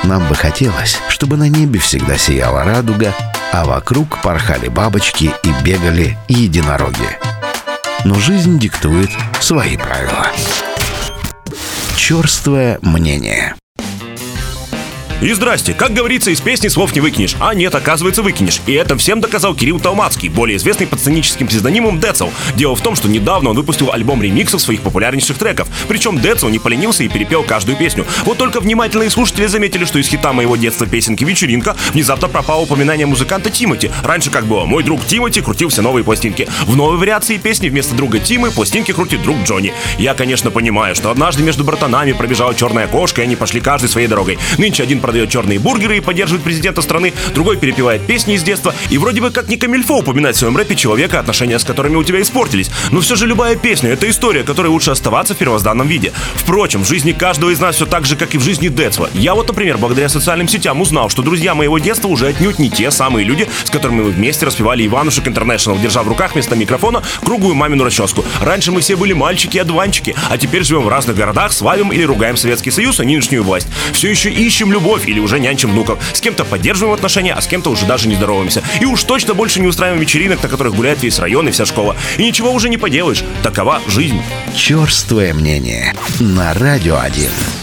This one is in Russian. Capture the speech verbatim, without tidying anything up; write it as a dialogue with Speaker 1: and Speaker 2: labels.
Speaker 1: Нам бы хотелось, чтобы на небе всегда сияла радуга, а вокруг порхали бабочки и бегали единороги. Но жизнь диктует свои правила. Чёрствое мнение.
Speaker 2: И здрасте, как говорится, из песни слов не выкинешь. А нет, оказывается, выкинешь. И это всем доказал Кирилл Толмацкий, более известный под сценическим псевдонимом Децл. Дело в том, что недавно он выпустил альбом ремиксов своих популярнейших треков. Причем Децл не поленился и перепел каждую песню. Вот только внимательные слушатели заметили, что из хита моего детства песенки «Вечеринка» внезапно пропало упоминание музыканта Тимати. Раньше как было: мой друг Тимати крутил все новые пластинки. В новой вариации песни вместо друга Тимы пластинки крутит друг Джонни. Я, конечно, понимаю, что однажды между братанами пробежала черная кошка, и они пошли каждой своей дорогой. Нынче один продает черные бургеры и поддерживает президента страны, другой перепевает песни из детства, и вроде бы как не камильфо упоминать в своем рэпе человека, отношения с которыми у тебя испортились. Но все же любая песня — это история, которой лучше оставаться в первозданном виде. Впрочем, в жизни каждого из нас все так же, как и в жизни Децла. Я вот, например, благодаря социальным сетям узнал, что друзья моего детства уже отнюдь не те самые люди, с которыми мы вместе распевали Иванушек Интернешнл, держа в руках вместо микрофона круглую мамину расческу. Раньше мы все были мальчики и одуванчики, а теперь живем в разных городах, славим или ругаем Советский Союз и нынешнюю власть. Все еще ищем любовь или уже нянчим внуков. С кем-то поддерживаем отношения, а с кем-то уже даже не здороваемся. И уж точно больше не устраиваем вечеринок, на которых гуляет весь район и вся школа. И ничего уже не поделаешь. Такова жизнь.
Speaker 1: Чёрствое мнение на Радио один.